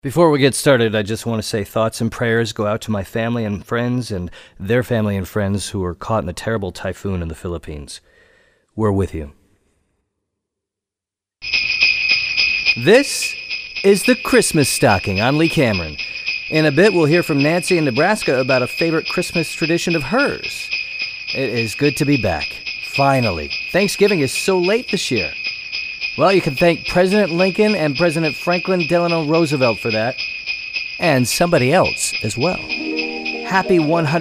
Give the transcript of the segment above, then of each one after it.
Before we get started, I just want to say thoughts and prayers go out to my family and friends and their family and friends who were caught in a terrible typhoon in the Philippines. We're with you. This is the Christmas Stocking. I'm Lee Cameron. In a bit, we'll hear from Nancy in Nebraska about a favorite Christmas tradition of hers. It is good to be back. Finally. Thanksgiving is so late this year. Well, you can thank President Lincoln and President Franklin Delano Roosevelt for that. And somebody else as well. Happy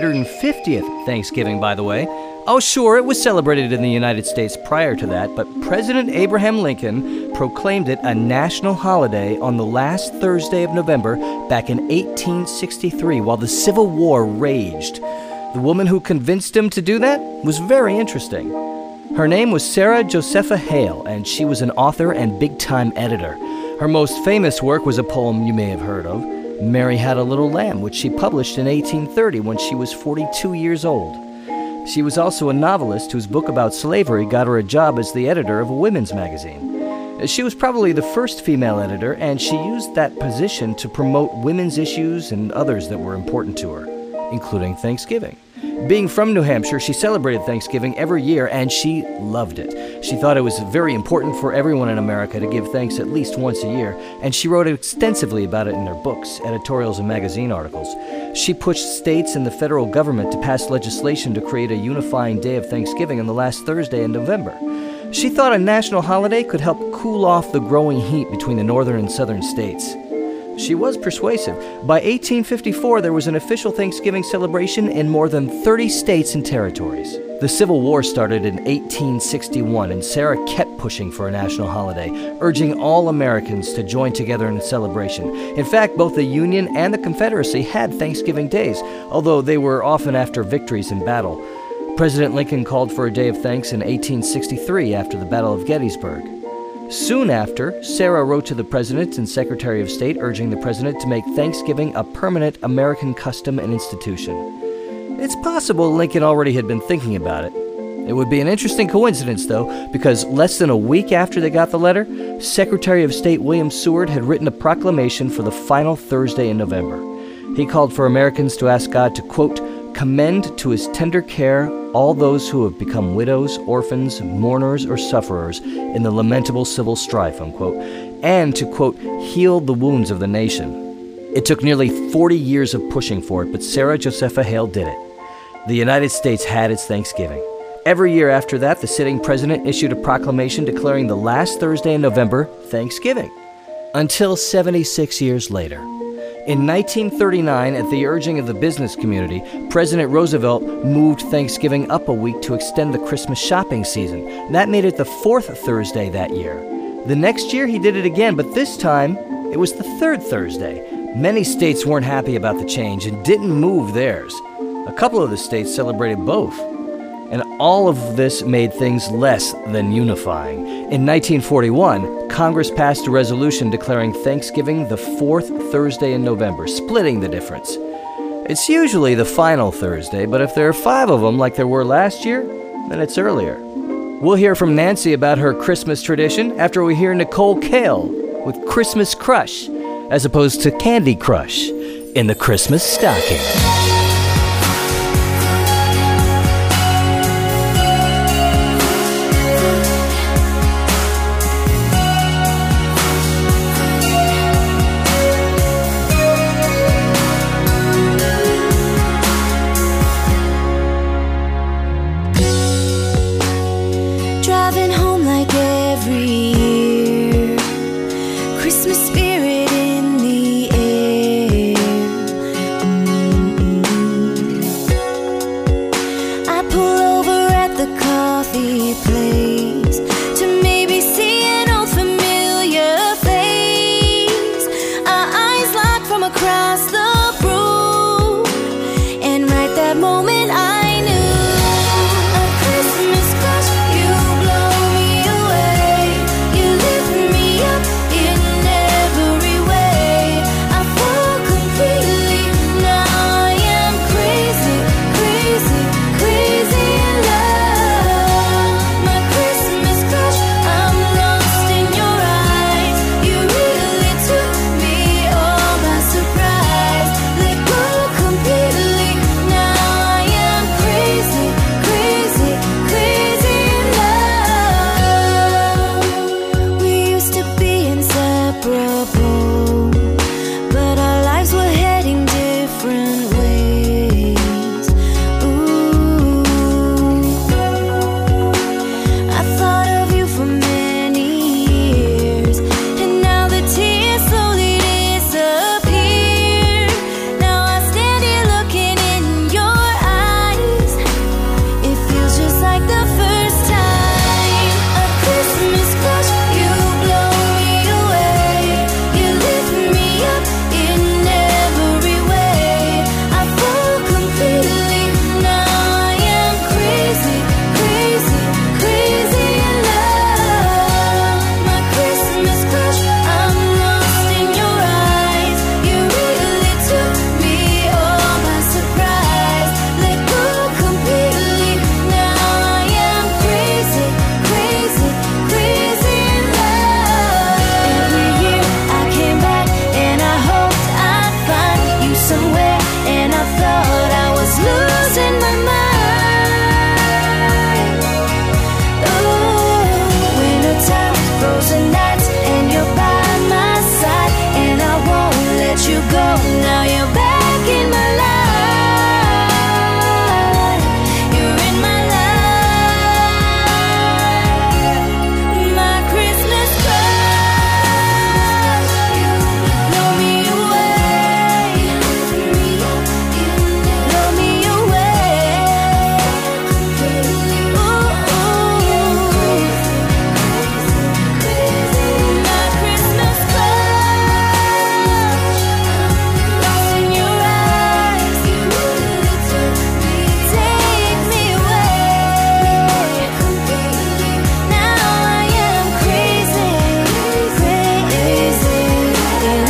150th Thanksgiving, by the way. Oh, sure, it was celebrated in the United States prior to that, but President Abraham Lincoln proclaimed it a national holiday on the last Thursday of November back in 1863 while the Civil War raged. The woman who convinced him to do that was very interesting. Her name was Sarah Josepha Hale, and she was an author and big-time editor. Her most famous work was a poem you may have heard of, Mary Had a Little Lamb, which she published in 1830 when she was 42 years old. She was also a novelist whose book about slavery got her a job as the editor of a women's magazine. She was probably the first female editor, and she used that position to promote women's issues and others that were important to her, including Thanksgiving. Being from New Hampshire, she celebrated Thanksgiving every year, and she loved it. She thought it was very important for everyone in America to give thanks at least once a year, and she wrote extensively about it in her books, editorials, and magazine articles. She pushed states and the federal government to pass legislation to create a unifying day of Thanksgiving on the last Thursday in November. She thought a national holiday could help cool off the growing heat between the northern and southern states. She was persuasive. By 1854, there was an official Thanksgiving celebration in more than 30 states and territories. The Civil War started in 1861, and Sarah kept pushing for a national holiday, urging all Americans to join together in a celebration. In fact, both the Union and the Confederacy had Thanksgiving days, although they were often after victories in battle. President Lincoln called for a day of thanks in 1863 after the Battle of Gettysburg. Soon after, Sarah wrote to the President and Secretary of State urging the President to make Thanksgiving a permanent American custom and institution. It's possible Lincoln already had been thinking about it. It would be an interesting coincidence, though, because less than a week after they got the letter, Secretary of State William Seward had written a proclamation for the final Thursday in November. He called for Americans to ask God to, quote, commend to his tender care all those who have become widows, orphans, mourners, or sufferers in the lamentable civil strife, unquote, and to, quote, heal the wounds of the nation. It took nearly 40 years of pushing for it, but Sarah Josepha Hale did it. The United States had its Thanksgiving. Every year after that, the sitting president issued a proclamation declaring the last Thursday in November Thanksgiving, until 76 years later. In 1939, at the urging of the business community, President Roosevelt moved Thanksgiving up a week to extend the Christmas shopping season. That made it the fourth Thursday that year. The next year, he did it again, but this time, it was the third Thursday. Many states weren't happy about the change and didn't move theirs. A couple of the states celebrated both. And all of this made things less than unifying. In 1941, Congress passed a resolution declaring Thanksgiving the fourth Thursday in November, splitting the difference. It's usually the final Thursday, but if there are 5 of them like there were last year, then it's earlier. We'll hear from Nancy about her Christmas tradition after we hear Nicole Kale with Christmas Crush, as opposed to Candy Crush, in the Christmas Stocking. All now you're back in my life. You're in my life. My Christmas crush. Blow me away. Blow me away. My Christmas crush. Lost in your eyes. Take me away. Now I am crazy in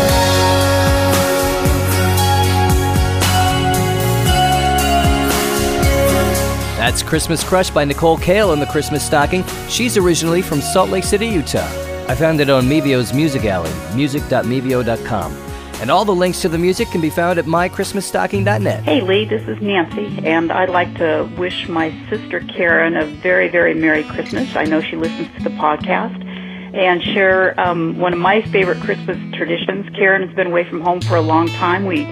love. That's Christmas Crush by Nicole Kale in the Christmas Stocking. She's originally from Salt Lake City, Utah. I found it on Mevio's Music Alley, music.mevio.com. And all the links to the music can be found at mychristmasstocking.net. Hey Lee, this is Nancy, and I'd like to wish my sister Karen a very, very Merry Christmas. I know she listens to the podcast, and share one of my favorite Christmas traditions. Karen has been away from home for a long time. We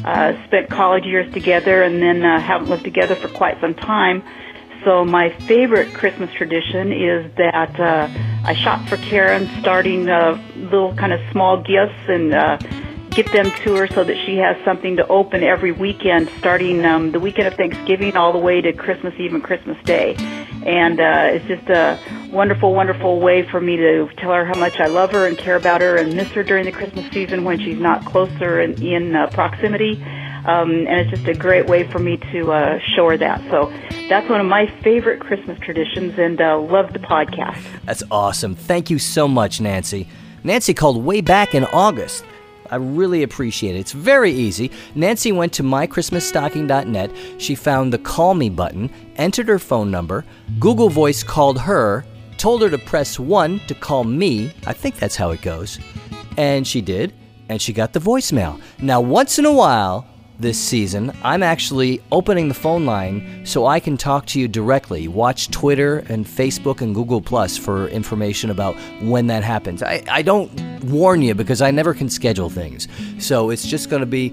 spent college years together and then haven't lived together for quite some time. So my favorite Christmas tradition is that I shop for Karen, starting little kind of small gifts and get them to her so that she has something to open every weekend, starting the weekend of Thanksgiving all the way to Christmas Eve and Christmas Day. And it's just a wonderful, wonderful way for me to tell her how much I love her and care about her and miss her during the Christmas season when she's not closer in proximity. And it's just a great way for me to show her that. So that's one of my favorite Christmas traditions, and love the podcast. That's awesome. Thank you so much, Nancy. Nancy called way back in August. I really appreciate it. It's very easy. Nancy went to mychristmasstocking.net. She found the Call Me button, entered her phone number. Google Voice called her, told her to press 1 to call me. I think that's how it goes. And she did, and she got the voicemail. Now, once in a while this season, I'm actually opening the phone line so I can talk to you directly. Watch Twitter and Facebook and Google Plus for information about when that happens. I don't warn you because I never can schedule things. So it's just going to be,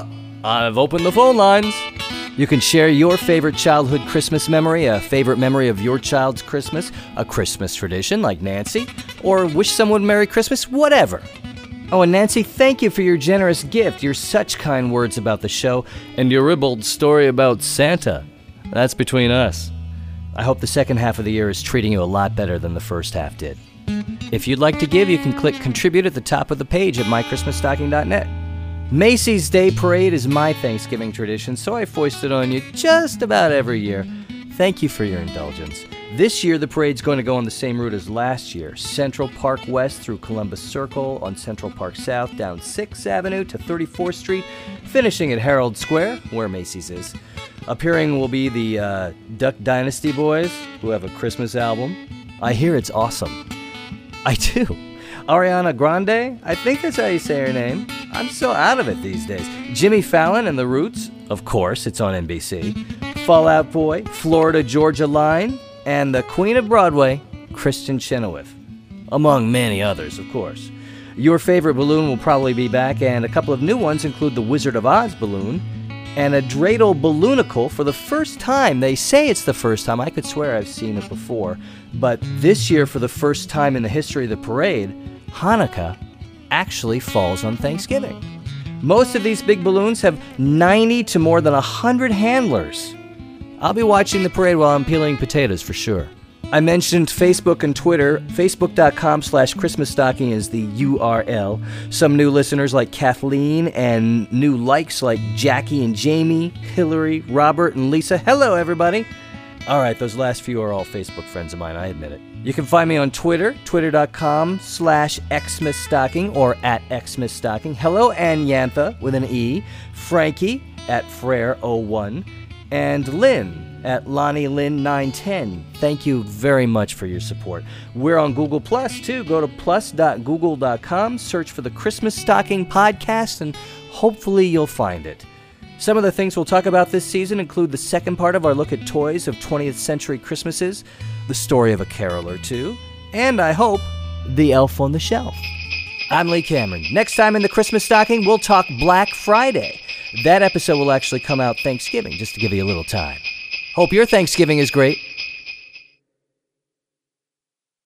I've opened the phone lines. You can share your favorite childhood Christmas memory, a favorite memory of your child's Christmas, a Christmas tradition like Nancy, or wish someone Merry Christmas, whatever. Oh, and Nancy, thank you for your generous gift, your such kind words about the show, and your ribald story about Santa. That's between us. I hope the second half of the year is treating you a lot better than the first half did. If you'd like to give, you can click Contribute at the top of the page at mychristmasstocking.net. Macy's Day Parade is my Thanksgiving tradition, so I foist it on you just about every year. Thank you for your indulgence. This year, the parade's going to go on the same route as last year. Central Park West through Columbus Circle, on Central Park South, down 6th Avenue to 34th Street, finishing at Herald Square, where Macy's is. Appearing will be the Duck Dynasty Boys, who have a Christmas album. I hear it's awesome. I do. Ariana Grande, I think that's how you say her name. I'm so out of it these days. Jimmy Fallon and The Roots, of course, it's on NBC. Fall Out Boy, Florida Georgia Line, and the Queen of Broadway, Kristen Chenoweth, among many others, of course. Your favorite balloon will probably be back, and a couple of new ones include the Wizard of Oz balloon and a dreidel balloonicle for the first time. They say it's the first time. I could swear I've seen it before. But this year, for the first time in the history of the parade, Hanukkah actually falls on Thanksgiving. Most of these big balloons have 90 to more than 100 handlers. I'll be watching the parade while I'm peeling potatoes for sure. I mentioned Facebook and Twitter. Facebook.com/ChristmasStocking is the URL. Some new listeners like Kathleen and new likes like Jackie and Jamie, Hillary, Robert, and Lisa. Hello, everybody. All right, those last few are all Facebook friends of mine, I admit it. You can find me on Twitter, twitter.com/XmasStocking or at XmasStocking. Hello, Ann Yantha with an E, Frankie at Frere01, and Lynn at LonnieLynn910. Thank you very much for your support. We're on Google Plus, too. Go to plus.google.com, search for the Christmas Stocking Podcast, and hopefully you'll find it. Some of the things we'll talk about this season include the second part of our look at toys of 20th century Christmases, the story of a carol or two, and I hope, the Elf on the Shelf. I'm Lee Cameron. Next time in the Christmas Stocking, we'll talk Black Friday. That episode will actually come out Thanksgiving, just to give you a little time. Hope your Thanksgiving is great.